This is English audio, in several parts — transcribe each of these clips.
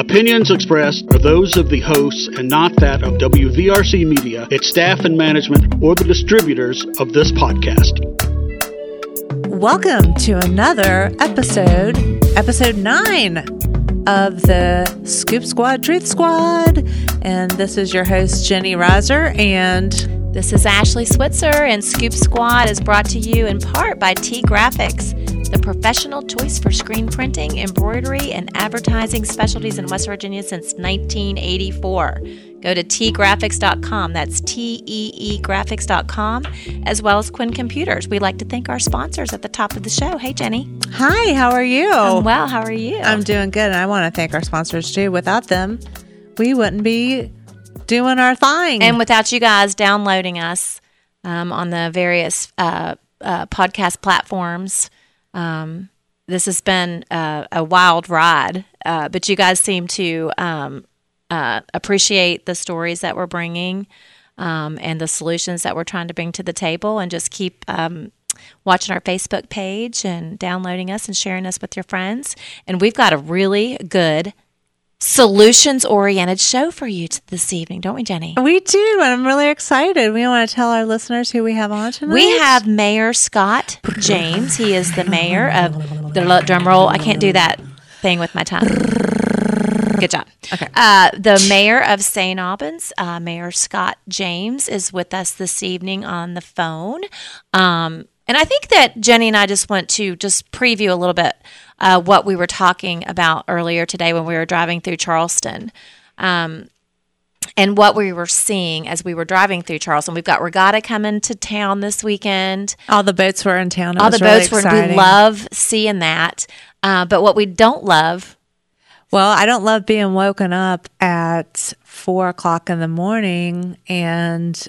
Opinions expressed are those of the hosts and not that of WVRC Media, its staff and management, or the distributors of this podcast. Welcome to another episode 9 of the Scoop Squad Truth Squad. And this is your host, Jenny Reiser, and this is Ashley Switzer, and Scoop Squad is brought to you in part by T Graphics, the professional choice for screen printing, embroidery, and advertising specialties in West Virginia since 1984. Go to tgraphics.com. That's teegraphics.com, as well as Quinn Computers. We'd like to thank our sponsors at the top of the show. Hey, Jenny. Hi, how are you? I'm well. How are you? I'm doing good, and I want to thank our sponsors, too. Without them, we wouldn't be doing our thing. And without you guys downloading us on the various podcast platforms. This has been a wild ride, but you guys seem to appreciate the stories that we're bringing and the solutions that we're trying to bring to the table, and just keep watching our Facebook page and downloading us and sharing us with your friends. And we've got a really good solutions-oriented show for you this evening, don't we, Jenny? We do, and I'm really excited. We want to tell our listeners who we have on tonight. We have Mayor Scott James. He is the mayor of the drum roll. I can't do that thing with my tongue. Good job. Okay. The mayor of St. Albans, Mayor Scott James, is with us this evening on the phone. And I think that Jenny and I just want to just preview a little bit what we were talking about earlier today when we were driving through Charleston, and what we were seeing as we were driving through Charleston. We've got Regatta coming to town this weekend. All the boats were in town. All the boats were. We love seeing that. But what we don't love. Well, I don't love being woken up at 4 o'clock in the morning and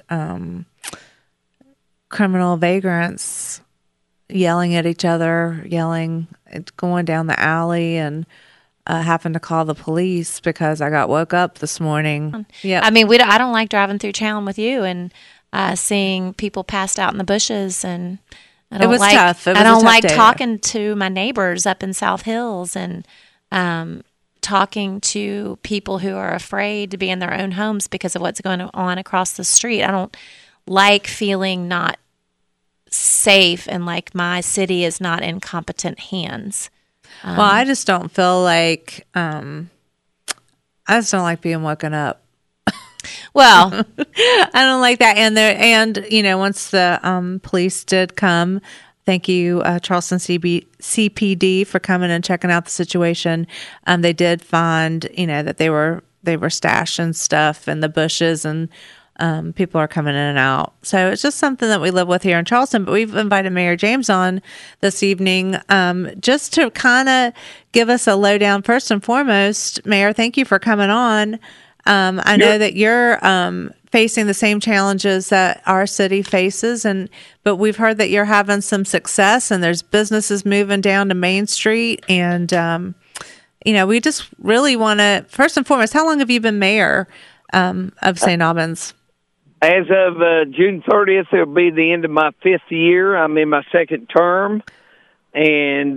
criminal vagrants yelling at each other, going down the alley, and having to call the police because I got woke up this morning. Yeah, I mean, I don't like driving through town with you and seeing people passed out in the bushes, and it was tough. I don't like talking to my neighbors up in South Hills and talking to people who are afraid to be in their own homes because of what's going on across the street. I don't like feeling not safe and like my city is not in competent hands. Well, I just don't feel like I just don't like being woken up. Well, I don't like that. And you know, once the police did come, thank you, Charleston CPD, for coming and checking out the situation. They did find, you know, that they were stashing stuff in the bushes, and people are coming in and out. So it's just something that we live with here in Charleston. But we've invited Mayor James on this evening just to kind of give us a lowdown. First and foremost, Mayor, thank you for coming on. I know that you're facing the same challenges that our city faces, but we've heard that you're having some success, and there's businesses moving down to Main Street. And, you know, we just really want to, first and foremost, how long have you been mayor of St. Albans? As of June 30th, it'll be the end of my 5th year. I'm in my 2nd term. And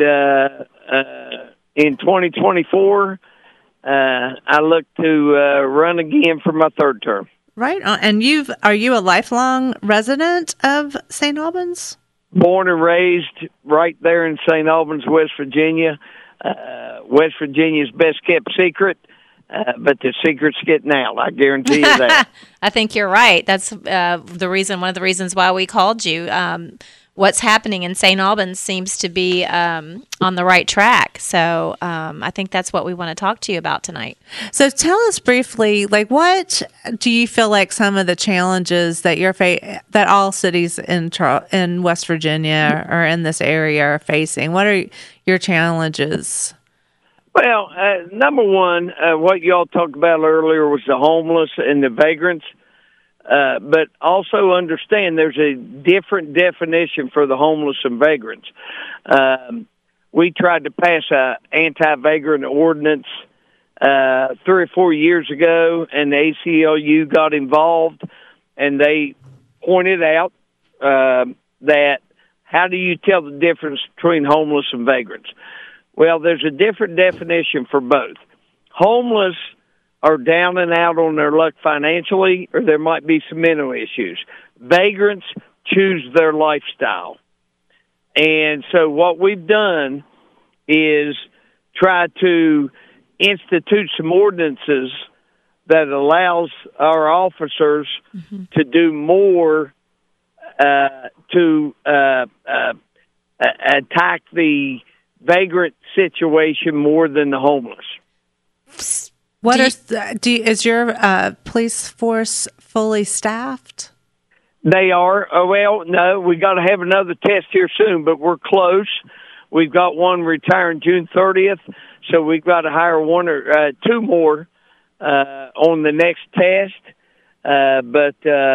in 2024, I look to run again for my 3rd term. Right. And are you a lifelong resident of St. Albans? Born and raised right there in St. Albans, West Virginia. West Virginia's best kept secret. But the secret's getting out. I guarantee you that. I think you're right. That's one of the reasons why we called you. What's happening in St. Albans seems to be on the right track. So I think that's what we want to talk to you about tonight. So tell us briefly, like, what do you feel like some of the challenges that that all cities in West Virginia or in this area are facing? What are your challenges? Well, number one, what y'all talked about earlier was the homeless and the vagrants. But also understand there's a different definition for the homeless and vagrants. We tried to pass an anti-vagrant ordinance 3 or 4 years ago, and the ACLU got involved, and they pointed out that how do you tell the difference between homeless and vagrants? Well, there's a different definition for both. homeless are down and out on their luck financially, or there might be some mental issues. Vagrants choose their lifestyle. And so what we've done is try to institute some ordinances that allows our officers to do more to attack the vagrant situation more than the homeless. Is your police force fully staffed? They are. Well, no, we got to have another test here soon, but we're close. We've got one retiring June 30th, so we've got to hire one or two more on the next test. I'm going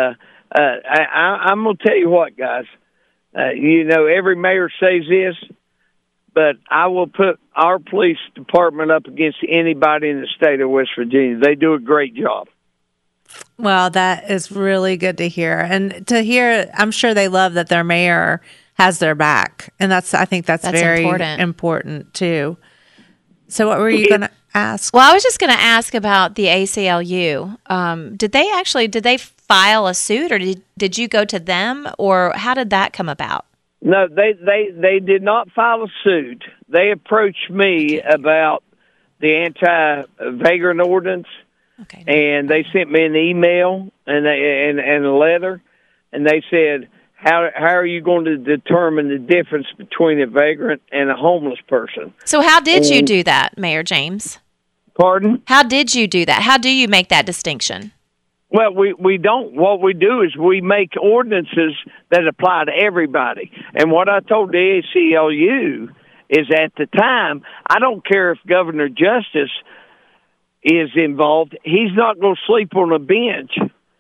to tell you what, guys. Every mayor says this, but I will put our police department up against anybody in the state of West Virginia. They do a great job. Well, that is really good to hear. And to hear, I'm sure they love that their mayor has their back. And I think that's very important too. So what were you going to ask? Well, I was just going to ask about the ACLU. Did they file a suit, or did you go to them, or how did that come about? No, they did not file a suit. They approached me about the anti-vagrant ordinance. Okay. And they sent me an email and a letter, and they said, how are you going to determine the difference between a vagrant and a homeless person? So how did you do that, Mayor James? Pardon? How did you do that? How do you make that distinction? Well, we don't. What we do is we make ordinances that apply to everybody. And what I told the ACLU is at the time, I don't care if Governor Justice is involved. He's not going to sleep on a bench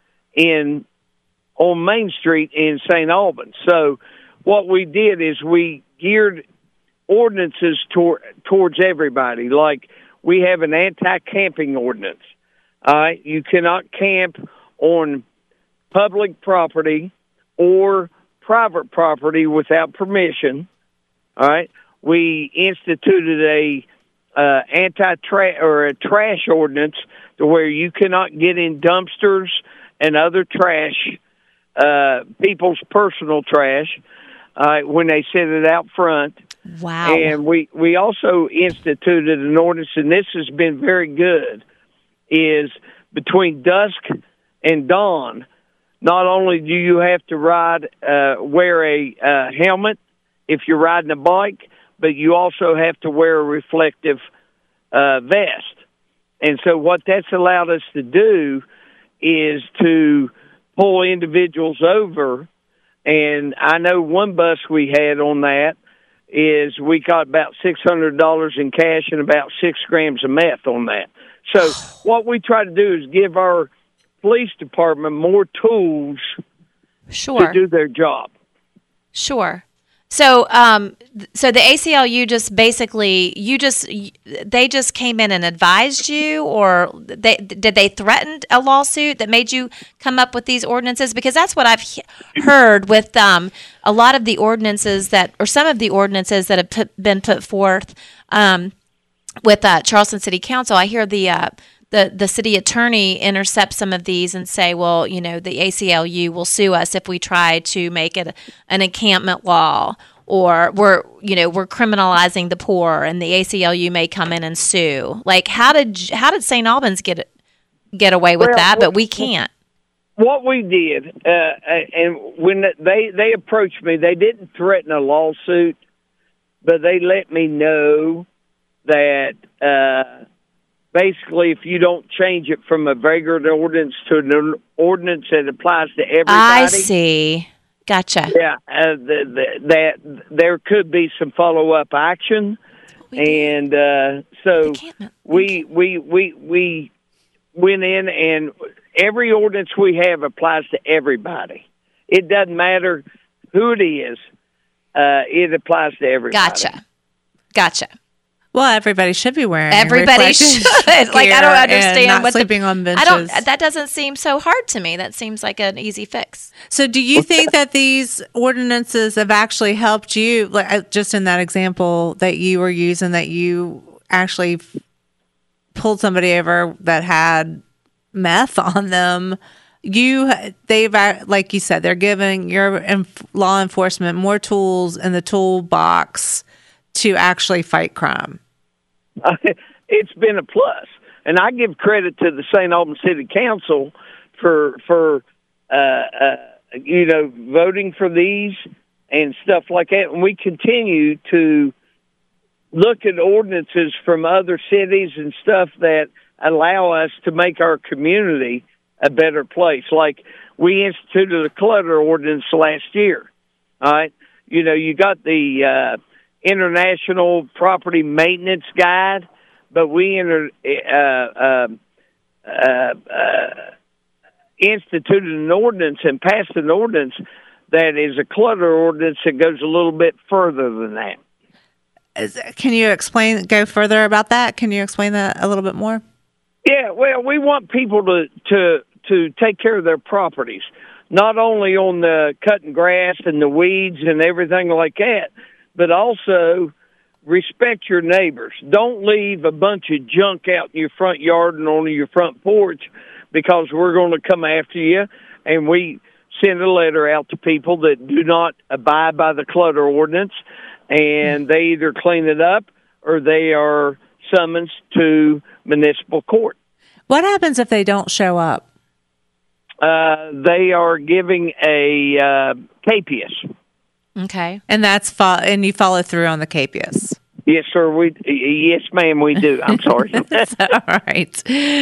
on Main Street in St. Albans. So what we did is we geared ordinances towards everybody. Like we have an anti-camping ordinance. All right, you cannot camp on public property or private property without permission. All right, we instituted a trash ordinance to where you cannot get in dumpsters and other trash, people's personal trash, when they set it out front. Wow. And we also instituted an ordinance, and this has been very good, is between dusk and dawn, not only do you have to wear a helmet if you're riding a bike, but you also have to wear a reflective vest. And so what that's allowed us to do is to pull individuals over. And I know one bus we had on that is we got about $600 in cash and about 6 grams of meth on that. So what we try to do is give our police department more tools to do their job. Sure. So, so the ACLU just basically, they just came in and advised you, or did they threaten a lawsuit that made you come up with these ordinances? Because that's what I've heard with a lot of the ordinances or some of the ordinances that have been put forth with Charleston City Council. I hear the city attorney intercept some of these and say, well, the ACLU will sue us if we try to make it an encampment law, or we're criminalizing the poor, and the ACLU may come in and sue. Like, how did St. Albans get away with that, but we can't? What we did, and when they approached me, they didn't threaten a lawsuit, but they let me know that basically, if you don't change it from a vagrant ordinance to an ordinance that applies to everybody, I see. Gotcha. Yeah, that there could be some follow-up action, and so we went in, and every ordinance we have applies to everybody. It doesn't matter who it is; it applies to everybody. Gotcha. Well, everybody should be wearing. Everybody should. Like, I don't understand not sleeping on benches. That doesn't seem so hard to me. That seems like an easy fix. So, do you think that these ordinances have actually helped you? Like, just in that example that you were using, that you actually pulled somebody over that had meth on them, they've, like you said, they're giving your law enforcement more tools in the toolbox to actually fight crime. It's been a plus, and I give credit to the St. Albans City Council for voting for these and stuff like that. And we continue to look at ordinances from other cities and stuff that allow us to make our community a better place. Like we instituted a clutter ordinance last year. All right. You got the International Property Maintenance Guide, but we instituted an ordinance and passed an ordinance that is a clutter ordinance that goes a little bit further than that. Can you go further about that? Can you explain that a little bit more? Yeah, well, we want people to take care of their properties, not only on the cutting grass and the weeds and everything like that, but also respect your neighbors. Don't leave a bunch of junk out in your front yard and on your front porch, because we're going to come after you. And we send a letter out to people that do not abide by the clutter ordinance, and they either clean it up or they are summoned to municipal court. What happens if they don't show up? They are giving a capias. Okay. And and you follow through on the capias. Yes, sir. Yes, ma'am, we do. I'm sorry. All right.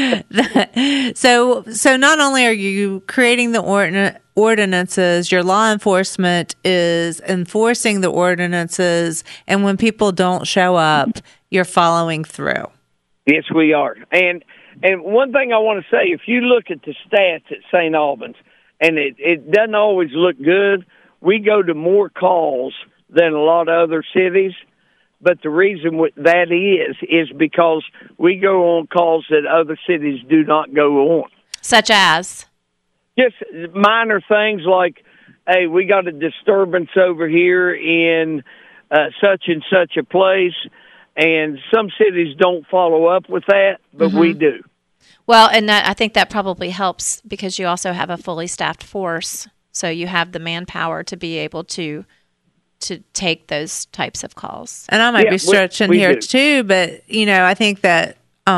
So not only are you creating the ordinances, your law enforcement is enforcing the ordinances, and when people don't show up, you're following through. Yes, we are. And one thing I want to say, if you look at the stats at St. Albans, and it doesn't always look good, we go to more calls than a lot of other cities. But the reason that is because we go on calls that other cities do not go on. Such as? Just minor things like, hey, we got a disturbance over here in such and such a place, and some cities don't follow up with that, but we do. Well, and I think that probably helps because you also have a fully staffed force, so you have the manpower to be able to take those types of calls. And I might be stretching here too, but I think that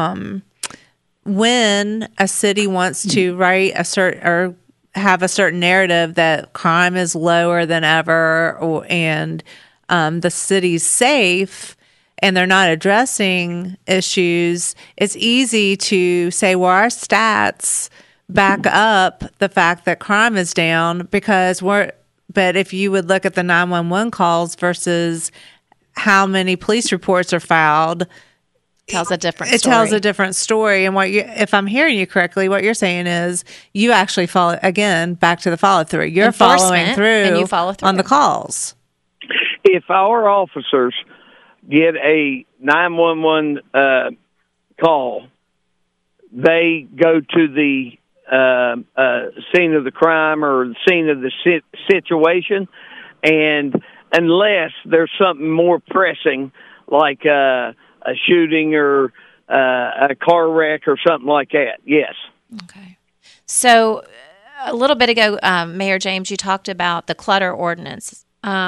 when a city wants to write or have a certain narrative that crime is lower than ever, and the city's safe, and they're not addressing issues, it's easy to say, well, our stats back up the fact that crime is down but if you would look at the 911 calls versus how many police reports are filed, tells a different story. It tells a different story. And if I'm hearing you correctly, what you're saying is you actually follow, again, back to the follow through. You're following through, and you follow through on the calls. If our officers get a 911 call, they go to the scene of the crime or the scene of the situation, and unless there's something more pressing like a shooting or a car wreck or something like that, yes. Okay. So a little bit ago, Mayor James, you talked about the clutter ordinance.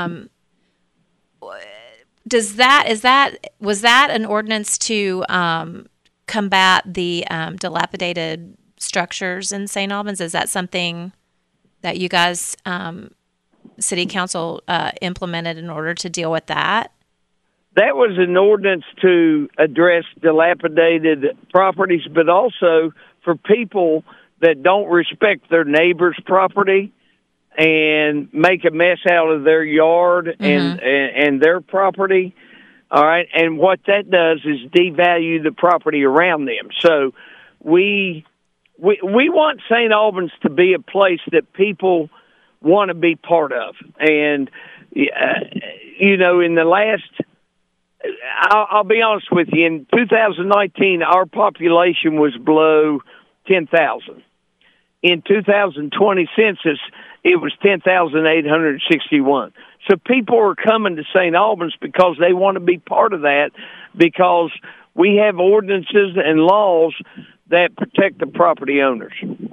Was that an ordinance to combat the dilapidated structures in St. Albans? Is that something that you guys, City Council, implemented in order to deal with that? That was an ordinance to address dilapidated properties, but also for people that don't respect their neighbor's property and make a mess out of their yard and their property. All right. And what that does is devalue the property around them. So we want St. Albans to be a place that people want to be part of. And, in the last, I'll be honest with you, in 2019, our population was below 10,000. In 2020 census, it was 10,861. So people are coming to St. Albans because they want to be part of that, because we have ordinances and laws that protect the property owners.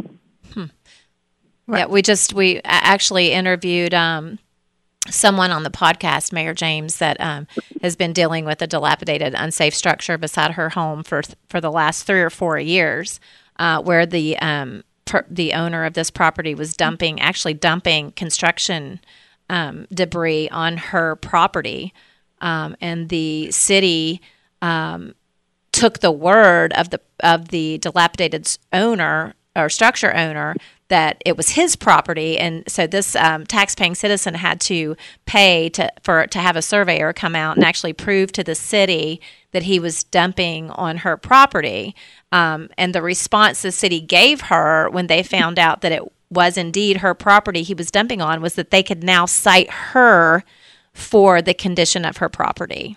Yeah, we actually interviewed someone on the podcast, Mayor James, that has been dealing with a dilapidated, unsafe structure beside her home for the last 3 or 4 years, where the owner of this property was dumping construction debris on her property, and the city took the word of the dilapidated owner or structure owner that it was his property, and so this tax-paying citizen had to pay to have a surveyor come out and actually prove to the city that he was dumping on her property. And the response the city gave her when they found out that it was indeed her property he was dumping on was that they could now cite her for the condition of her property.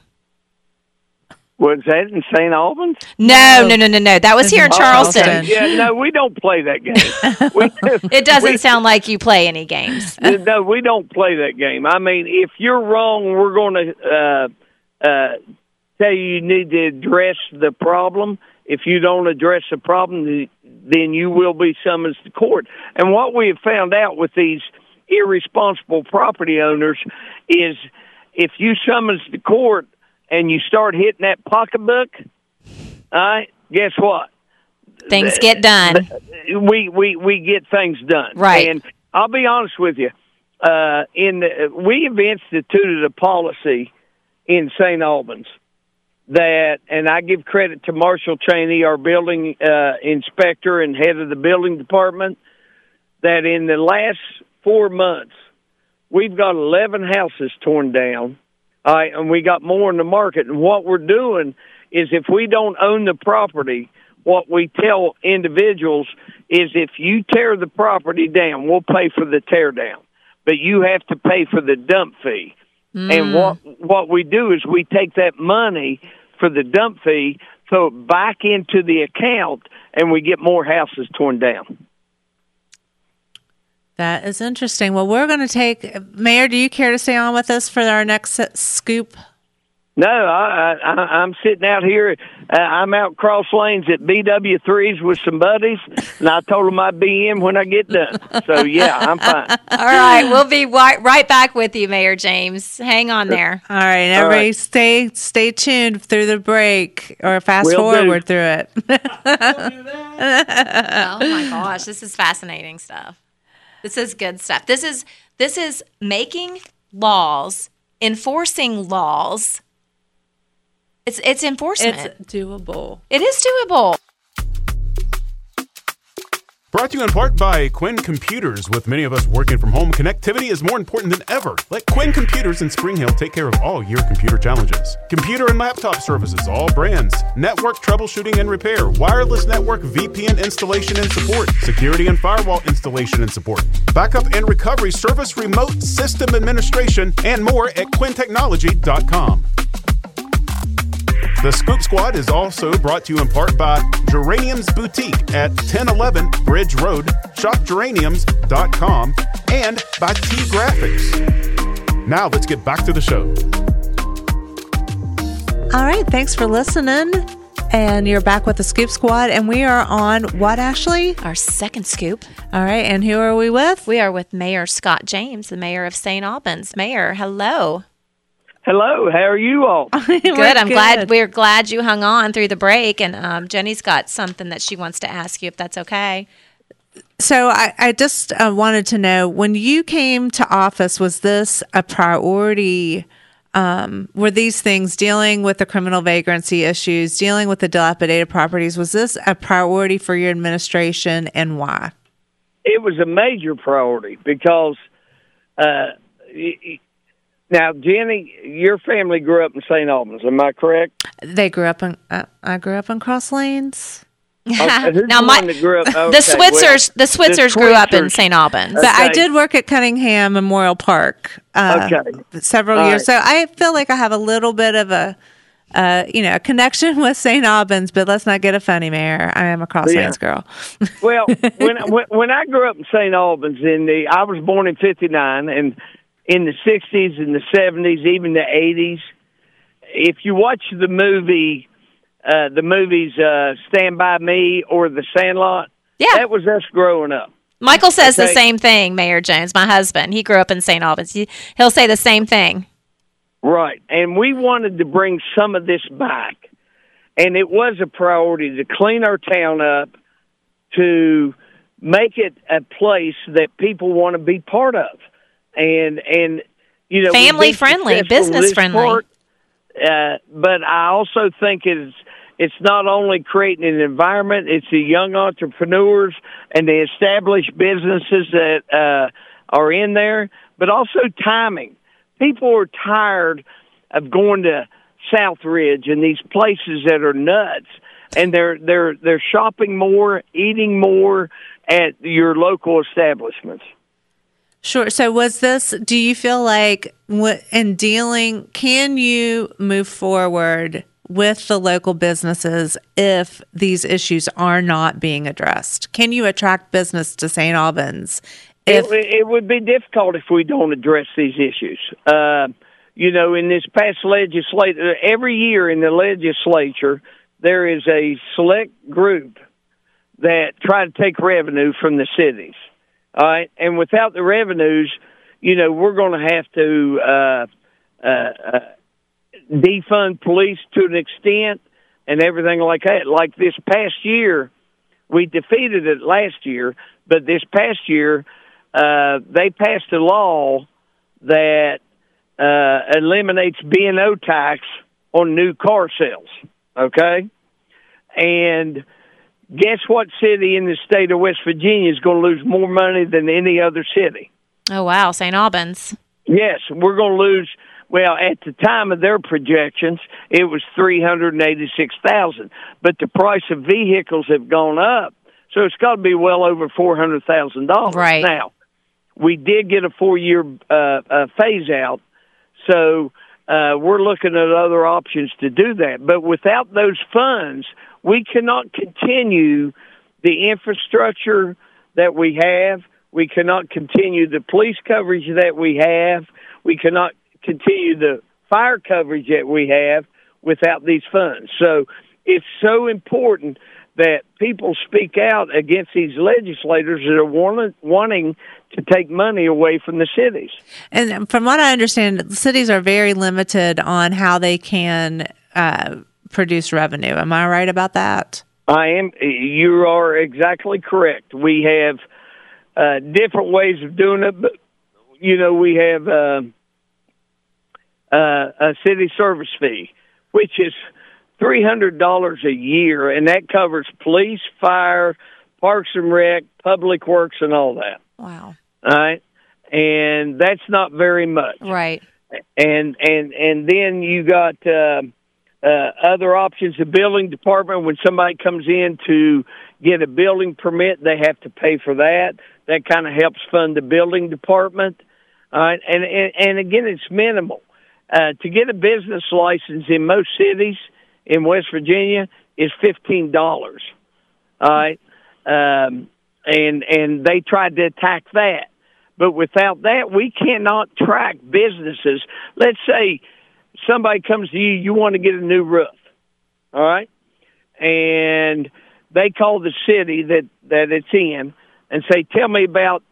Was that in St. Albans? No. That was here in Charleston. Okay. Yeah, no, we don't play that game. It doesn't sound like you play any games. No, we don't play that game. I mean, if you're wrong, we're going to tell you need to address the problem. If you don't address the problem, then you will be summoned to court. And what we have found out with these irresponsible property owners is if you summons to court, and you start hitting that pocketbook, all right, guess what? Things get done. We get things done. Right. And I'll be honest with you. We have instituted a policy in St. Albans that, and I give credit to Marshall Cheney, our building inspector and head of the building department, that in the last 4 months, we've got 11 houses torn down. All right, and we got more in the market. And what we're doing is if we don't own the property, what we tell individuals is if you tear the property down, we'll pay for the tear down. But you have to pay for the dump fee. And what we do is we take that money for the dump fee, throw it back into the account, and we get more houses torn down. That is interesting. Well, we're going to take, Mayor, do you care to stay on with us for our next scoop? No, I'm sitting out here. I'm out cross lanes at BW3s with some buddies, and I told them I'd be in when I get done. So, yeah, I'm fine. All right. We'll be right back with you, Mayor James. Hang on there. All right. And everybody stay tuned through the break or fast forward through it. Oh, my gosh. This is fascinating stuff. This is good stuff. This is making laws, enforcing laws. It's enforcement. It's doable. It is doable. Brought to you in part by Quinn Computers. With many of us working from home, connectivity is more important than ever. Let Quinn Computers in Spring Hill take care of all your computer challenges. Computer and laptop services, all brands. Network troubleshooting and repair. Wireless network VPN installation and support. Security and firewall installation and support. Backup and recovery service, remote system administration, and more at quintechnology.com. The Scoop Squad is also brought to you in part by Geraniums Boutique at 1011 Bridge Road, shopgeraniums.com, and by T Graphics. Now let's get back to the show. All right, thanks for listening. And you're back with the Scoop Squad, and we are on what, Ashley? Our second scoop. All right, and who are we with? We are with Mayor Scott James, the mayor of St. Albans. Mayor, hello. Hello, how are you all? Good. We're glad you hung on through the break, and Jenny's got something that she wants to ask you, if that's okay. So I just wanted to know, when you came to office, was this a priority? Were these things, dealing with the criminal vagrancy issues, dealing with the dilapidated properties, was this a priority for your administration, and why? It was a major priority because now, Jenny, your family grew up in St. Albans, am I correct? They grew up in. I grew up in Cross Lanes. Now, the Switzers grew up in St. Albans, but I did work at Cunningham Memorial Park several years. So I feel like I have a little bit of a connection with St. Albans. But let's not get a funny, Mayor. I am a Cross Lanes girl. Well, when I grew up in St. Albans, I was born in '59, and in the 60s and the 70s, even the 80s, if you watch the movie the movies Stand By Me or The Sandlot. Yeah. That was us growing up. Michael says the same thing, Mayor Jones, my husband. He grew up in St. Albans. He'll say the same thing. Right. And we wanted to bring some of this back. And it was a priority to clean our town up, to make it a place that people want to be part of. And you know, family friendly, business friendly. But I also think it's not only creating an environment, it's the young entrepreneurs and the established businesses that are in there, but also timing. People are tired of going to Southridge and these places that are nuts, and they're shopping more, eating more at your local establishments. Sure. So do you feel like in dealing, can you move forward with the local businesses if these issues are not being addressed? Can you attract business to St. Albans? It would be difficult if we don't address these issues. You know, in this past legislature, every year in the legislature, there is a select group that try to take revenue from the cities. All right, and without the revenues, you know, we're going to have to defund police to an extent and everything like that. Like this past year, we defeated it last year, but this past year, they passed a law that eliminates B&O tax on new car sales, okay? And guess what city in the state of West Virginia is going to lose more money than any other city? Oh, wow, St. Albans. Yes, we're going to lose. Well, at the time of their projections, it was $386,000, but the price of vehicles have gone up, so it's got to be well over $400,000. Right now, we did get a 4-year phase out, so we're looking at other options to do that. But without those funds, we cannot continue the infrastructure that we have. We cannot continue the police coverage that we have. We cannot continue the fire coverage that we have without these funds. So it's so important that people speak out against these legislators that are wanting to take money away from the cities. And from what I understand, the cities are very limited on how they can produce revenue. Am I right about that? I am. You are exactly correct. We have different ways of doing it, but, you know, we have a city service fee, which is $300 a year, and that covers police, fire, parks and rec, public works, and all that. Wow. All right? And that's not very much. Right. And then you got other options. The building department, when somebody comes in to get a building permit, they have to pay for that. That kind of helps fund the building department. All right? And again, it's minimal. To get a business license in most cities in West Virginia is $15. All right? And they tried to attack that. But without that, we cannot track businesses. Let's say somebody comes to you, you want to get a new roof, all right? And they call the city that it's in and say, tell me about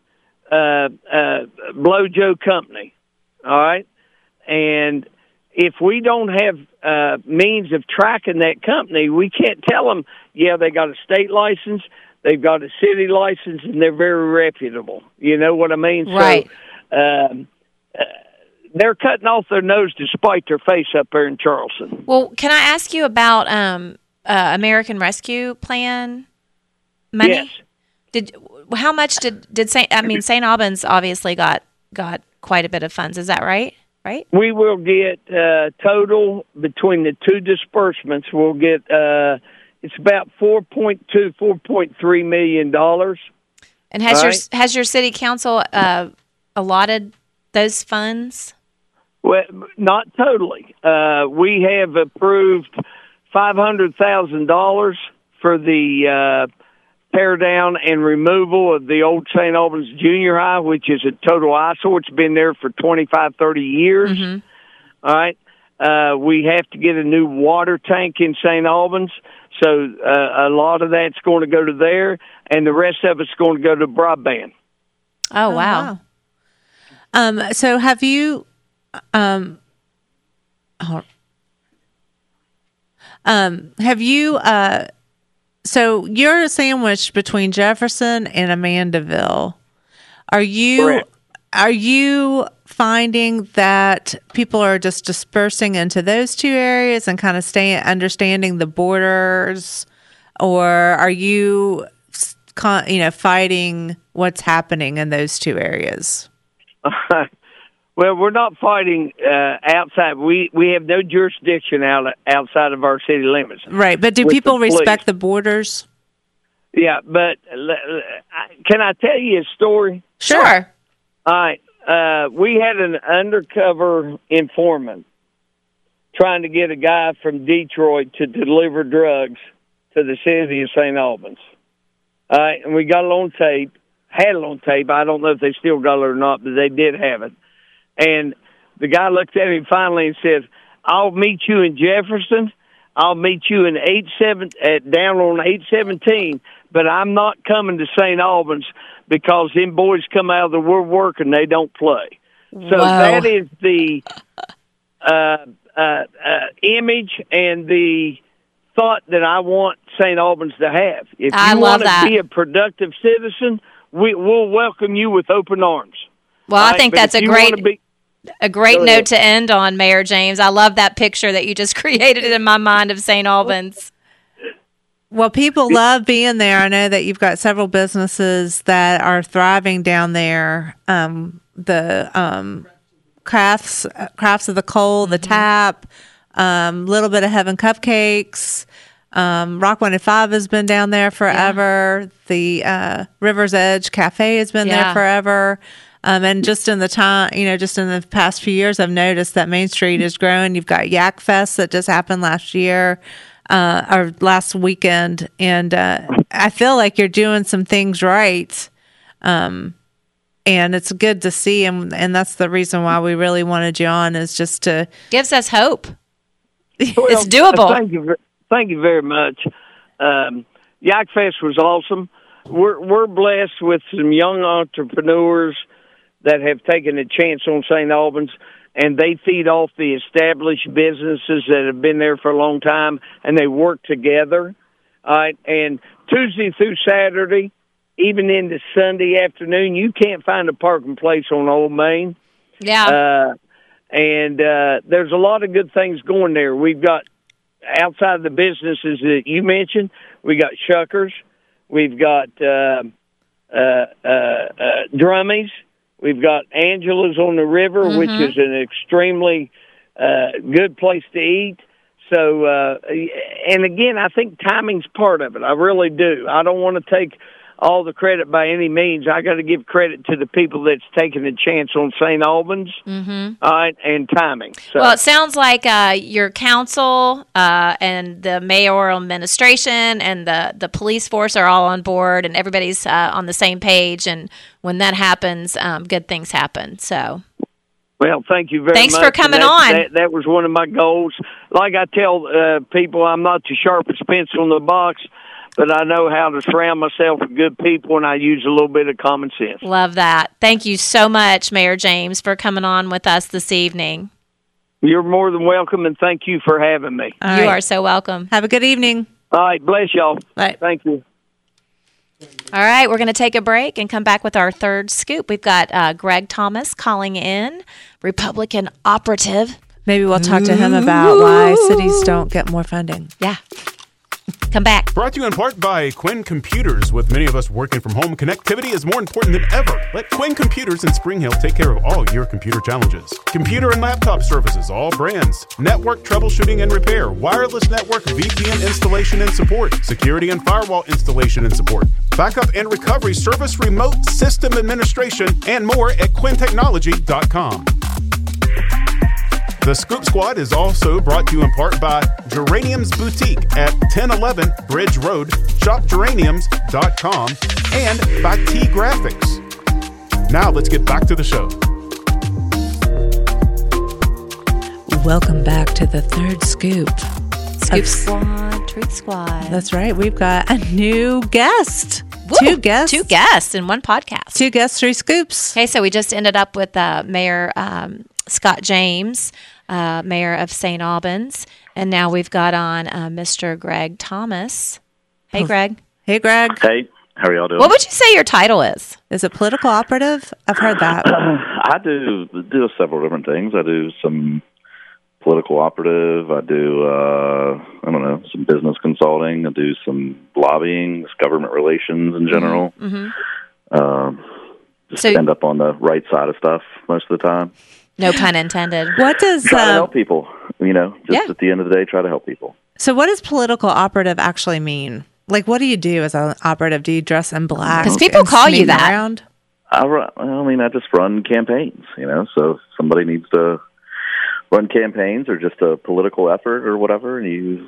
Blow Joe Company, all right? And if we don't have means of tracking that company, we can't tell them, yeah, they got a state license, they've got a city license, and they're very reputable. You know what I mean? Right. So they're cutting off their nose to spite their face up there in Charleston. Well, can I ask you about American Rescue Plan money? Yes. How much did St. Albans obviously got quite a bit of funds. Is that right? Right. We will get total between the two disbursements. We'll get it's about $4.3 million. And has your city council allotted those funds? Well, not totally. We have approved $500,000 for the tear down and removal of the old St. Albans Junior High, which is a total eyesore. It's been there for 25, 30 years. Mm-hmm. All right. We have to get a new water tank in St. Albans. So a lot of that's going to go to there, and the rest of it's going to go to broadband. Oh, wow. So have you so you're sandwiched between Jefferson and Amandaville. Are you finding that people are just dispersing into those two areas and kind of understanding the borders, or are you fighting what's happening in those two areas? Well, we're not fighting outside. We have no jurisdiction outside of our city limits. Right, but do people respect the borders? Yeah, but can I tell you a story? Sure. All right. We had an undercover informant trying to get a guy from Detroit to deliver drugs to the city of St. Albans. All right, and we got it on tape, had it on tape. I don't know if they still got it or not, but they did have it. And the guy looked at him finally and said, "I'll meet you in Jefferson. I'll meet you in down on 817, but I'm not coming to St. Albans because them boys come out of the woodwork and they don't play." So that is the image and the thought that I want St. Albans to have. If you want to be a productive citizen, we'll welcome you with open arms. Well, I think that's a great note to end on, Mayor James. I love that picture that you just created in my mind of St. Albans. Well, people love being there. I know that you've got several businesses that are thriving down there. The crafts of the coal, the tap, little bit of Heaven Cupcakes. Rock 105 has been down there forever. Yeah. The River's Edge Cafe has been there forever. And just in the just in the past few years, I've noticed that Main Street is growing. You've got Yak Fest that just happened last year, or last weekend. And I feel like you're doing some things right. And it's good to see. And that's the reason why we really wanted you on, is just to... Gives us hope. Well, it's doable. Thank you very much. Yak Fest was awesome. We're blessed with some young entrepreneurs that have taken a chance on St. Albans, and they feed off the established businesses that have been there for a long time, and they work together. All right, and Tuesday through Saturday, even into Sunday afternoon, you can't find a parking place on Old Main. Yeah. And there's a lot of good things going there. We've got, outside of the businesses that you mentioned, we got Shuckers, we've got Drummies, we've got Angela's on the River, which is an extremely good place to eat. So, and again, I think timing's part of it. I really do. I don't want to take all the credit by any means. I got to give credit to the people that's taking a chance on St. Albans, all right, and timing. So. Well, it sounds like your council and the mayoral administration and the police force are all on board, and everybody's on the same page. And when that happens, good things happen. So. Well, thank you very much. Thanks for coming on. That was one of my goals. Like I tell people, I'm not the sharpest pencil in the box, but I know how to surround myself with good people, and I use a little bit of common sense. Love that. Thank you so much, Mayor James, for coming on with us this evening. You're more than welcome, and thank you for having me. You are so welcome. Have a good evening. All right. Bless y'all. Bye. Thank you. All right. We're going to take a break and come back with our third scoop. We've got Greg Thomas calling in, Republican operative. Maybe we'll talk to him about why cities don't get more funding. Yeah. Come back. Brought to you in part by Quinn Computers. With many of us working from home, connectivity is more important than ever. Let Quinn Computers in Spring Hill take care of all your computer challenges. Computer and laptop services, all brands. Network troubleshooting and repair. Wireless network VPN installation and support. Security and firewall installation and support. Backup and recovery service, remote system administration, and more at quintechnology.com. The Scoop Squad is also brought to you in part by Geraniums Boutique at 1011 Bridge Road, shopgeraniums.com, and by T Graphics. Now let's get back to the show. Welcome back to the third scoop. Scoop Squad, Truth Squad. That's right. We've got a new guest. Woo! Two guests In one podcast. 2 guests, 3 scoops. Okay, so we just ended up with Mayor Scott James, Mayor of St. Albans, and now we've got on Mr. Greg Thomas. Hey, Greg. Hey, Greg. Hey, how are y'all doing? What would you say your title is? Is it political operative? I've heard that. I do several different things. I do some political operative. I do, I don't know, some business consulting. I do some lobbying, government relations in general. Just end up on the right side of stuff most of the time. No pun intended. What does Try to help people, just at the end of the day, try to help people. So what does political operative actually mean? Like, what do you do as an operative? Do you dress in black? Because people call you that. Around? I just run campaigns, so if somebody needs to run campaigns or just a political effort or whatever, and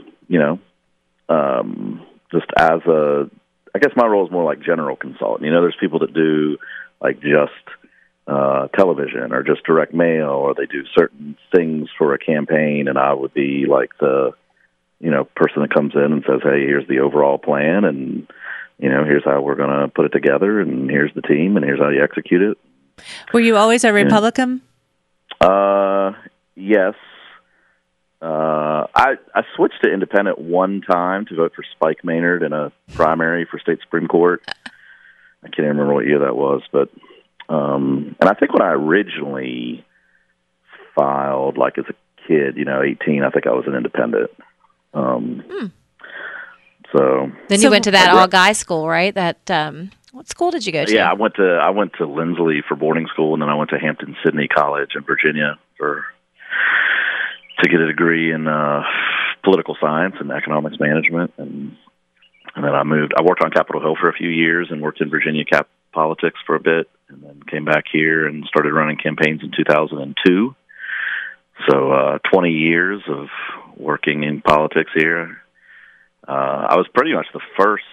just as I guess my role is more like general consultant. There's people that do like just television or just direct mail, or they do certain things for a campaign, and I would be like the person that comes in and says, hey, here's the overall plan, and here's how we're going to put it together, and here's the team, and here's how you execute it. Were you always a Republican? Yes. I switched to independent one time to vote for Spike Maynard in a primary for state Supreme Court. I can't even remember what year that was, but and I think when I originally filed, like as a kid, 18, I think I was an independent. So then you went to that all-guy school, right? That what school did you go to? Yeah, I went to Lindsley for boarding school, and then I went to Hampton-Sydney College in Virginia to get a degree in political science and economics management, and then I moved. I worked on Capitol Hill for a few years and worked in Virginia politics for a bit, and then came back here and started running campaigns in 2002. So 20 years of working in politics here. I was pretty much the first,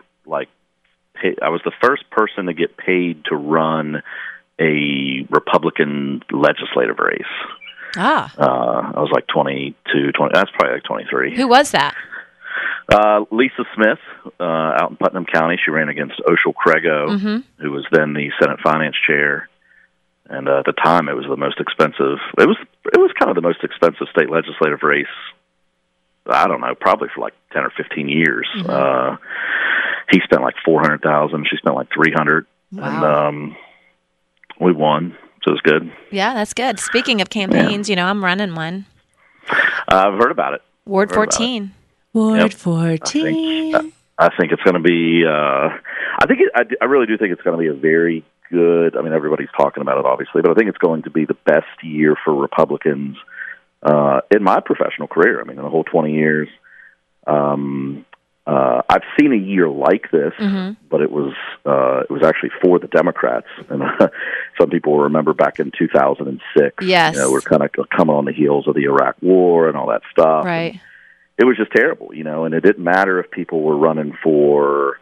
I was the first person to get paid to run a Republican legislative race. I was like 22, 20, that's probably like 23. Who was that? Lisa Smith, out in Putnam County. She ran against Oshel Crego, who was then the Senate Finance Chair. And at the time, it was the most expensive. It was kind of the most expensive state legislative race, I don't know, probably for like 10 or 15 years. He spent like $400,000. She spent like $300,000. Wow. And we won, so it was good. Yeah, that's good. Speaking of campaigns, I'm running one. I've heard about it. Ward 14. Ward 14. I think it's going to be. I really do think it's going to be a very good. I mean, everybody's talking about it, obviously, but I think it's going to be the best year for Republicans in my professional career. I mean, in the whole 20 years, I've seen a year like this, but it was actually for the Democrats, and some people will remember back in 2006. Yes, we're kind of coming on the heels of the Iraq War and all that stuff. Right. It was just terrible, and it didn't matter if people were running for,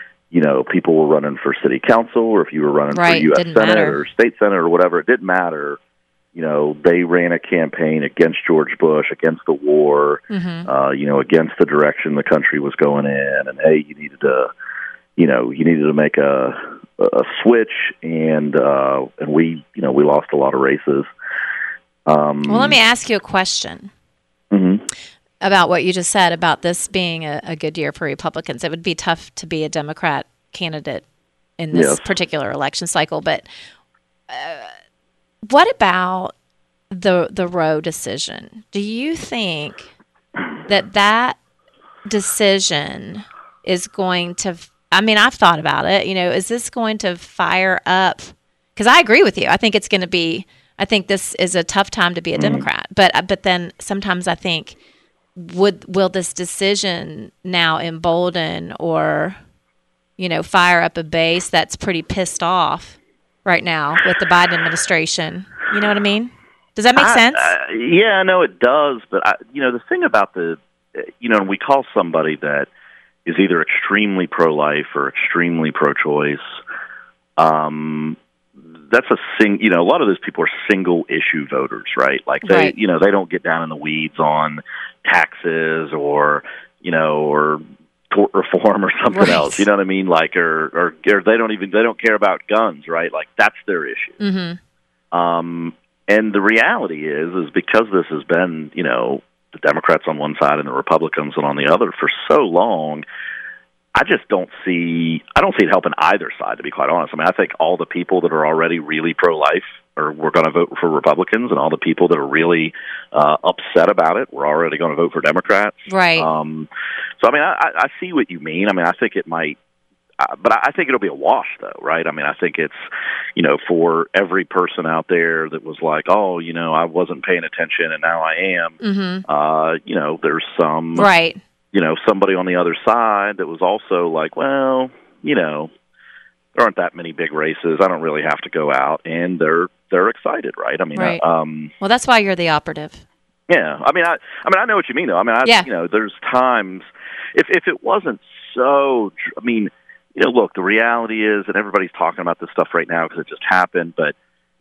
city council, or if you were running for U.S. Senate or state Senate or whatever. It didn't matter. They ran a campaign against George Bush, against the war, against the direction the country was going in, and hey, you needed to make a switch, and we lost a lot of races. Well, let me ask you a question. About what you just said about this being a good year for Republicans. It would be tough to be a Democrat candidate in this particular election cycle, but what about the Roe decision? Do you think that decision is going to, I've thought about it, is this going to fire up, because I agree with you. I think it's going to be, I think this is a tough time to be a Democrat, but then sometimes I think, will this decision now embolden or, fire up a base that's pretty pissed off right now with the Biden administration? You know what I mean? Does that make sense? Yeah, no, it does. But the thing about we call somebody that is either extremely pro-life or extremely pro-choice. that's a lot of those people are single issue voters, right? Like they don't get down in the weeds on taxes or tort reform or something else. You know what I mean? Like, or they don't care about guns, right? Like that's their issue. Mm-hmm. And the reality is because this has been, the Democrats on one side and the Republicans on the other for so long, I don't see it helping either side, to be quite honest. I mean, I think all the people that are already really pro-life we're going to vote for Republicans, and all the people that are really upset about it, we're already going to vote for Democrats. Right. So, I mean, I see what you mean. I mean, I think it might, but I think it'll be a wash, though, right? I mean, I think it's, for every person out there that was like, oh, I wasn't paying attention and now I am, mm-hmm. There's some, right. Somebody on the other side that was also like, well, there aren't that many big races. I don't really have to go out, and they're excited, right? I mean, right. Well, that's why you're the operative. Yeah, I mean, I know what you mean, though. I mean, there's times if it wasn't so. I mean, look, the reality is, and everybody's talking about this stuff right now because it just happened. But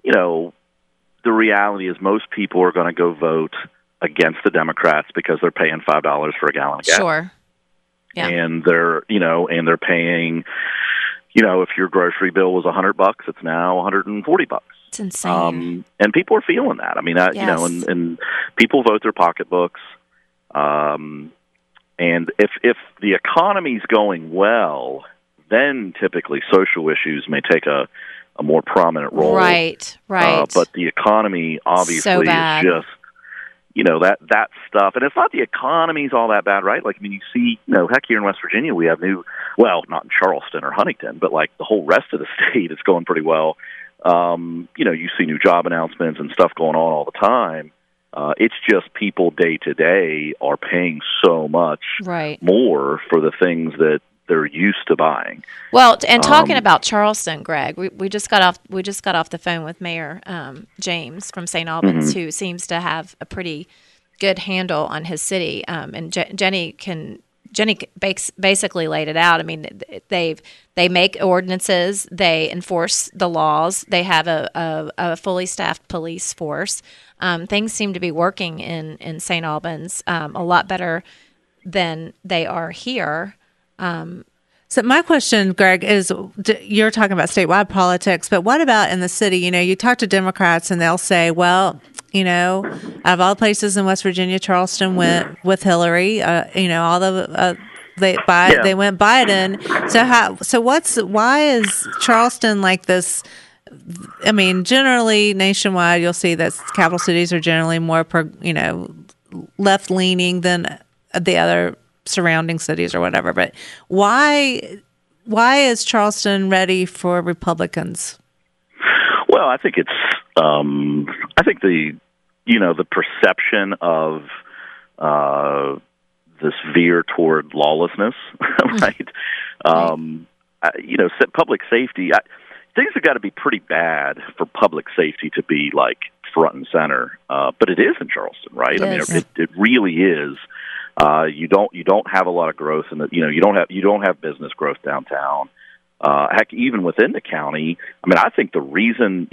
the reality is, most people are going to go vote against the Democrats because they're paying $5 for a gallon of gas. Sure. Yeah. And they're paying. If your grocery bill was $100, it's now $140. It's insane. And people are feeling that. I mean, yes. And people vote their pocketbooks. And if the economy's going well, then typically social issues may take a more prominent role. Right. But the economy obviously is just, that stuff. And it's not the economy's all that bad, right? Like, I mean, you see, heck, here in West Virginia, we have not in Charleston or Huntington, but like the whole rest of the state is going pretty well. You see new job announcements and stuff going on all the time. It's just people day to day are paying so much more for the things that they're used to buying. Well, and talking about Charleston, Greg, we just got off the phone with Mayor James from St. Albans, mm-hmm. who seems to have a pretty good handle on his city. And Jenny basically laid it out. I mean, they make ordinances, they enforce the laws, they have a fully staffed police force. Things seem to be working in St. Albans a lot better than they are here. So my question, Greg, is you're talking about statewide politics, but what about in the city? You talk to Democrats and they'll say, well, out of all places in West Virginia, Charleston went with Hillary. All the they went Biden. Why is Charleston like this? I mean, generally nationwide, you'll see that capital cities are generally more left leaning than the other surrounding cities or whatever. But why is Charleston ready for Republicans? Well, I think it's I think the perception of this veer toward lawlessness, right? Public safety. Things have got to be pretty bad for public safety to be like front and center, but it is in Charleston, right? Yes. I mean, it really is. You don't have a lot of growth in the, you don't have business growth downtown. Heck, even within the county. I mean, I think the reason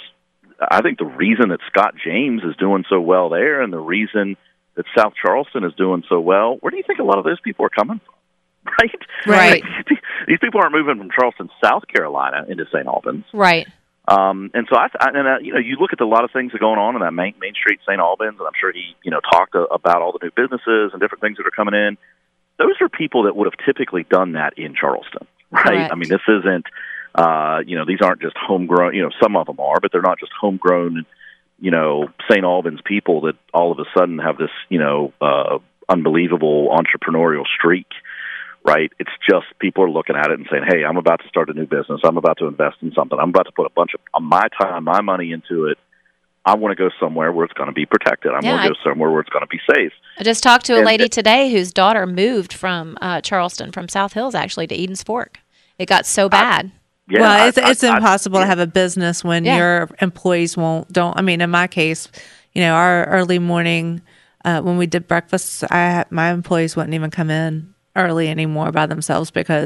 that Scott James is doing so well there, and the reason that South Charleston is doing so well, where do you think a lot of those people are coming from? Right. These people aren't moving from Charleston, South Carolina, into St. Albans. Right. And so you look at a lot of things that are going on in that Main Street, St. Albans, and I'm sure he, talked about all the new businesses and different things that are coming in. Those are people that would have typically done that in Charleston, right? Correct. I mean, this isn't, these aren't just homegrown, some of them are, but they're not just homegrown, St. Albans people that all of a sudden have this, unbelievable entrepreneurial streak. Right? It's just people are looking at it and saying, hey, I'm about to start a new business. I'm about to invest in something. I'm about to put a bunch of my time, my money into it. I want to go somewhere where it's going to be protected. I want to go somewhere where it's going to be safe. I just talked to a lady today whose daughter moved from Charleston, from South Hills, actually, to Edens Fork. It got so bad. It's impossible to have a business when your employees don't. I mean, in my case, our early morning, when we did breakfast, my employees wouldn't even come in early anymore by themselves because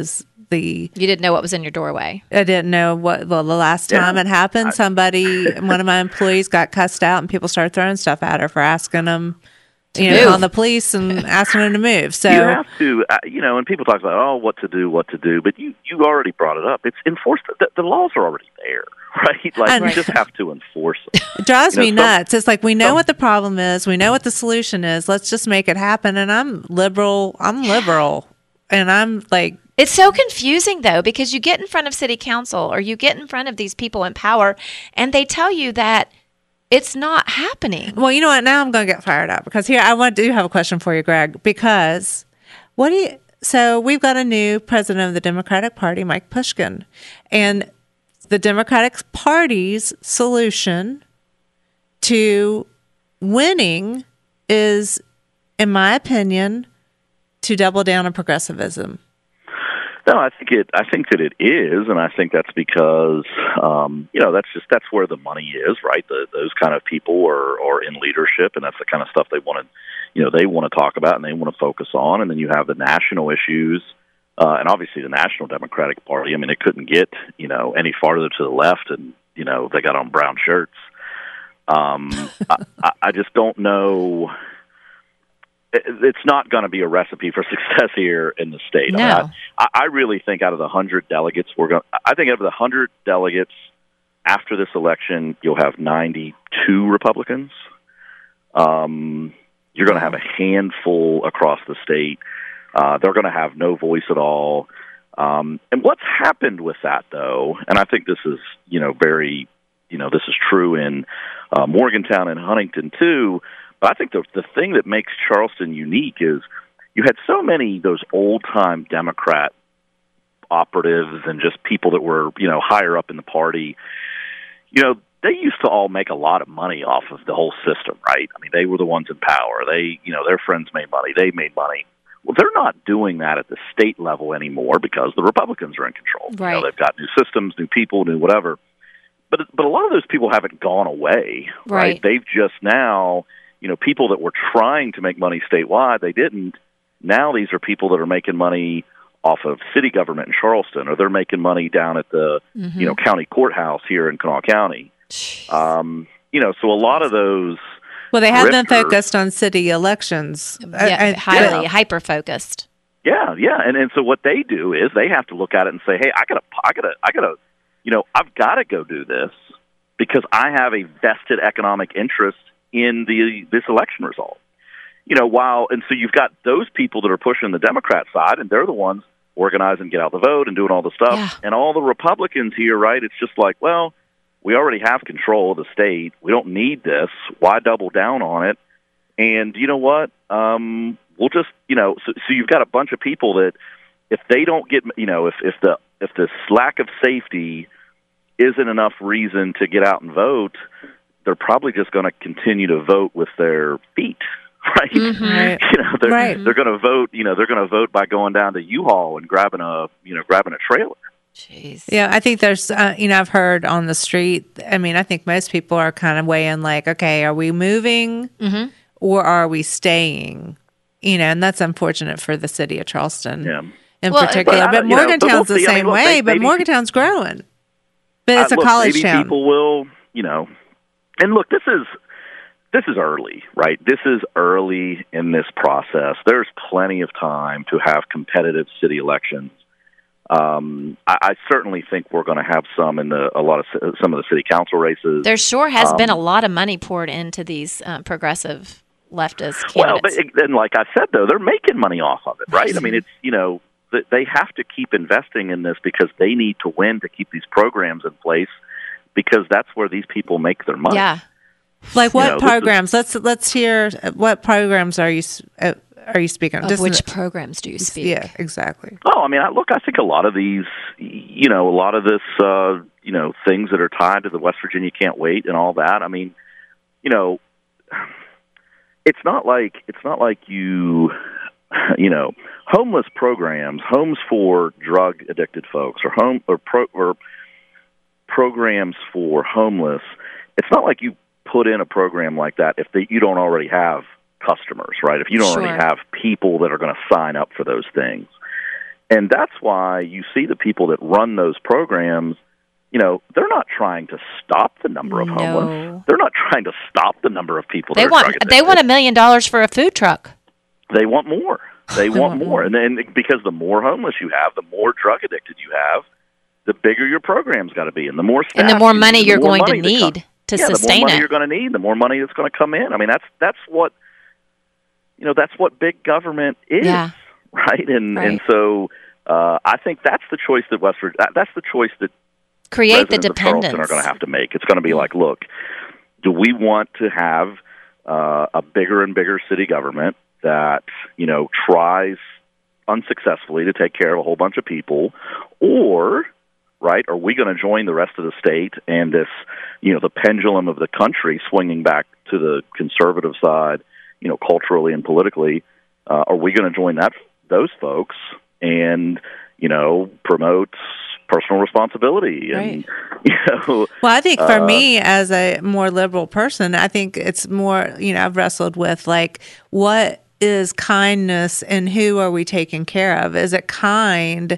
You didn't know what was in your doorway. I didn't know what. Well, the last time it happened, one of my employees got cussed out, and people started throwing stuff at her for asking them, on the police and asking them to move. So you have to, and people talk about what to do, but you already brought it up. It's enforced. The laws are already there, right? Like you just have to enforce them. It drives me nuts. It's like we know what the problem is, we know what the solution is. Let's just make it happen. And I'm liberal, and I'm like. It's so confusing, though, because you get in front of city council or you get in front of these people in power, and they tell you that it's not happening. Well, you know what? Now I'm going to get fired up because here I do have a question for you, Greg. Because so we've got a new president of the Democratic Party, Mike Pushkin, and the Democratic Party's solution to winning is, in my opinion, to double down on progressivism. No, I think that it is, and I think that's because that's where the money is, right? Those kind of people are in leadership, and that's the kind of stuff they want to talk about and they want to focus on. And then you have the national issues, and obviously the National Democratic Party. I mean, it couldn't get any farther to the left, and they got on brown shirts. I just don't know. It's not going to be a recipe for success here in the state. No. I really think out of the 100 delegates, I think out of the 100 delegates after this election, you'll have 92 Republicans. You're going to have a handful across the state. They're going to have no voice at all. And what's happened with that, though, and I think this is, very, this is true in Morgantown and Huntington, too. But I think the thing that makes Charleston unique is you had so many those old-time Democrat operatives and just people that were, higher up in the party. They used to all make a lot of money off of the whole system, right? I mean, they were the ones in power. They, their friends made money. They made money. Well, they're not doing that at the state level anymore because the Republicans are in control. Right. They've got new systems, new people, new whatever. But a lot of those people haven't gone away, right? They've just now... people that were trying to make money statewide, they didn't. Now these are people that are making money off of city government in Charleston, or they're making money down at the, county courthouse here in Kanawha County. So a lot of those. Well, they have been focused on city elections. Highly hyper-focused. Yeah. And so what they do is they have to look at it and say, hey, I've got to go do this because I have a vested economic interest in this election result. And so you've got those people that are pushing the Democrat side, and they're the ones organizing Get Out the Vote and doing all the stuff. Yeah. And all the Republicans here, right, it's just like, well, we already have control of the state. We don't need this. Why double down on it? And you know what? We'll just, so you've got a bunch of people that if they don't get, if the lack of safety isn't enough reason to get out and vote, they're probably just going to continue to vote with their feet, right? Mm-hmm. They're going to vote. They're going to vote by going down to U-Haul and grabbing a trailer. Jeez. Yeah, I think there's, I've heard on the street. I mean, I think most people are kind of weighing like, okay, are we moving or are we staying? And that's unfortunate for the city of Charleston in particular. But Morgantown's the same way. But Morgantown's growing. But it's a college maybe town. People will, And look, this is early, right? This is early in this process. There's plenty of time to have competitive city elections. I certainly think we're going to have some in some of the city council races. There sure has been a lot of money poured into these progressive leftist candidates. Well, and like I said, though, they're making money off of it, right? I mean, it's they have to keep investing in this because they need to win to keep these programs in place. Because that's where these people make their money. Yeah. Like what programs? Let's hear what programs are you speaking of? Which programs do you speak? Yeah, exactly. Oh, I mean, I think a lot of these, a lot of this, things that are tied to the West Virginia Can't Wait and all that. I mean, it's not like homeless programs, homes for drug addicted folks, or programs for homeless. It's not like you put in a program like that if you don't already have customers, right? If you don't already have people that are going to sign up for those things. And that's why you see the people that run those programs, they're not trying to stop the number of homeless. They're not trying to stop the number of people that are drug addicted. They want $1 million for a food truck. They want more. They want more. And then because the more homeless you have, the more drug addicted you have, the bigger your program's got to be, and the more staff, and the more money you're going to need to sustain it. The more money you're going to need, the more money that's going to come in. I mean, that's what big government is, right? And so I think that's the choice that that's the choice that create the dependence of Charleston are going to have to make. It's going to be like, look, do we want to have a bigger and bigger city government that tries unsuccessfully to take care of a whole bunch of people, or are we going to join the rest of the state and this, the pendulum of the country swinging back to the conservative side, culturally and politically? Are we going to join those folks and promote personal responsibility? And well, I think for me as a more liberal person, I think it's more, I've wrestled with what is kindness and who are we taking care of? Is it kind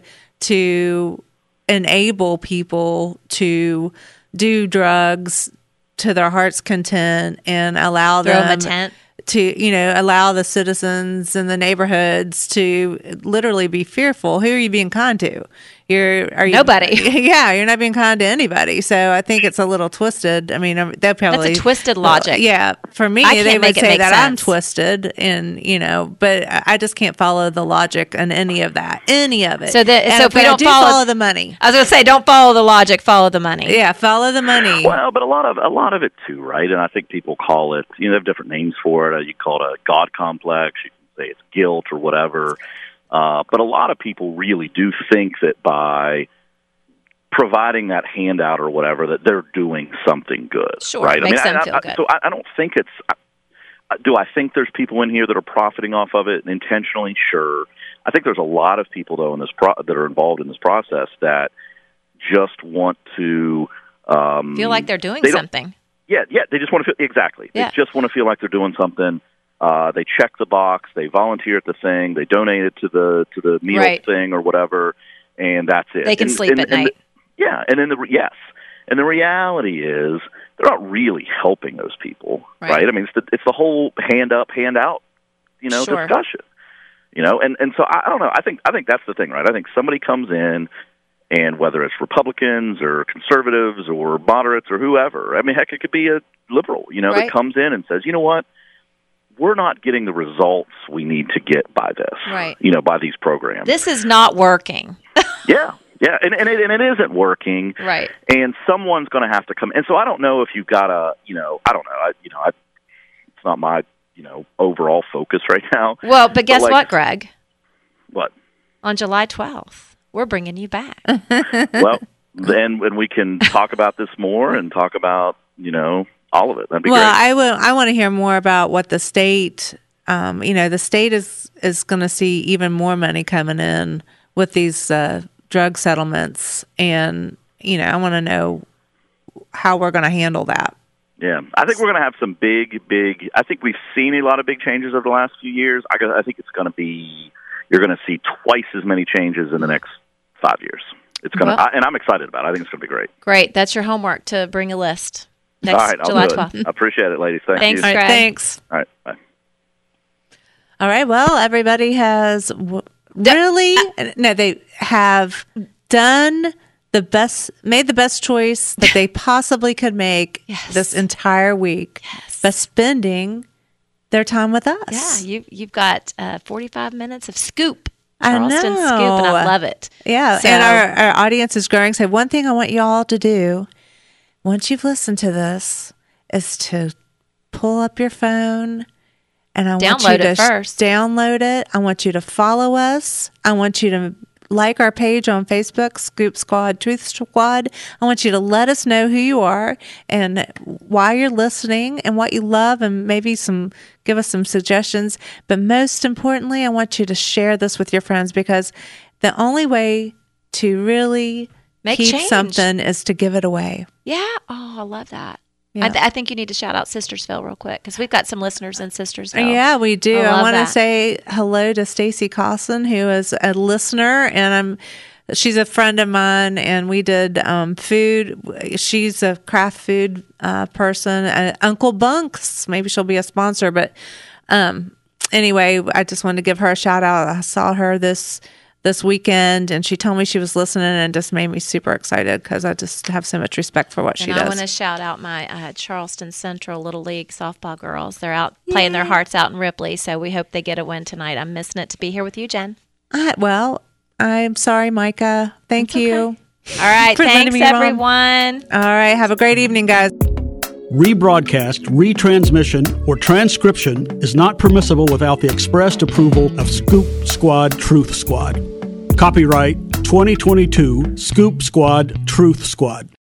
to enable people to do drugs to their heart's content and allow them to, allow the citizens in the neighborhoods to literally be fearful? Who are you being kind to? Nobody. Yeah, you're not being kind to anybody. So I think it's a little twisted. I mean, they'll probably... That's a twisted logic. For me, they would say that I'm twisted, and but I just can't follow the logic in any of that, any of it. So if we don't follow the money, I was going to say, don't follow the logic, follow the money. Yeah, follow the money. Well, but a lot of it too, right? And I think people call it, they have different names for it. You call it a God complex. You can say it's guilt or whatever. But a lot of people really do think that by providing that handout or whatever, that they're doing something good. Sure, right? Makes them feel good. So I don't think it's... Do I think there's people in here that are profiting off of it intentionally? Sure. I think there's a lot of people, though, that are involved in this process that just want to... feel like they're doing something. Yeah, they just want to feel... Exactly. Yeah. They just want to feel like they're doing something. They check the box, they volunteer at the thing, they donate it to the meal thing or whatever, and that's it. They can sleep at night. And the reality is they're not really helping those people, right? I mean, it's the whole hand up, hand out, discussion, and so I don't know. I think that's the thing, right? I think somebody comes in, and whether it's Republicans or conservatives or moderates or whoever, I mean, heck, it could be a liberal, that comes in and says, you know what? We're not getting the results we need to get by this, by these programs. This is not working. Yeah, and it isn't working. Right. And someone's going to have to come. And so I don't know if you've got I don't know. It's not my, overall focus right now. Well, but guess what, Greg? What? On July 12th, we're bringing you back. Well, then when we can talk about this more and talk about, all of it. That'd be great. I want to hear more about what the state, the state is going to see even more money coming in with these drug settlements. And, I want to know how we're going to handle that. Yeah, I think we're going to have some big, I think we've seen a lot of big changes over the last few years. I think it's going to be, you're going to see twice as many changes in the next 5 years. It's going to, and I'm excited about it. I think it's going to be great. Great. That's your homework, to bring a list. Next all right, July 12th. I appreciate it, ladies. Thanks, Greg. Thanks. All right, bye. All right, well, everybody has they have done made the best choice that they possibly could make this entire week by spending their time with us. Yeah, you've got 45 minutes of scoop. Charleston Scoop, and I love it. Yeah, so, and our audience is growing. So one thing I want you all to do, once you've listened to this, is to pull up your phone and I want you to download it. I want you to follow us. I want you to like our page on Facebook, Scoop Squad, Truth Squad. I want you to let us know who you are and why you're listening and what you love, and maybe give us some suggestions. But most importantly, I want you to share this with your friends, because the only way to really keep something is to give it away. Yeah. Oh, I love that. Yeah. I think you need to shout out Sistersville real quick because we've got some listeners in Sistersville. Yeah, we do. I want to that. say hello to Stacy Carlson, who is a listener, and she's a friend of mine, and we did food. She's a craft food person. Uncle Bunks, maybe she'll be a sponsor, but anyway, I just wanted to give her a shout out. I saw her this weekend, and she told me she was listening, and just made me super excited because I just have so much respect for what she does. I want to shout out my Charleston Central Little League softball girls. They're out playing their hearts out in Ripley, so we hope they get a win tonight. I'm missing it to be here with you, Jen. Well, I'm sorry, Micah. Thank you. All right, thanks, everyone. All right, have a great evening, guys. Rebroadcast, retransmission, or transcription is not permissible without the expressed approval of Scoop Squad Truth Squad. Copyright 2022 Scoop Squad Truth Squad.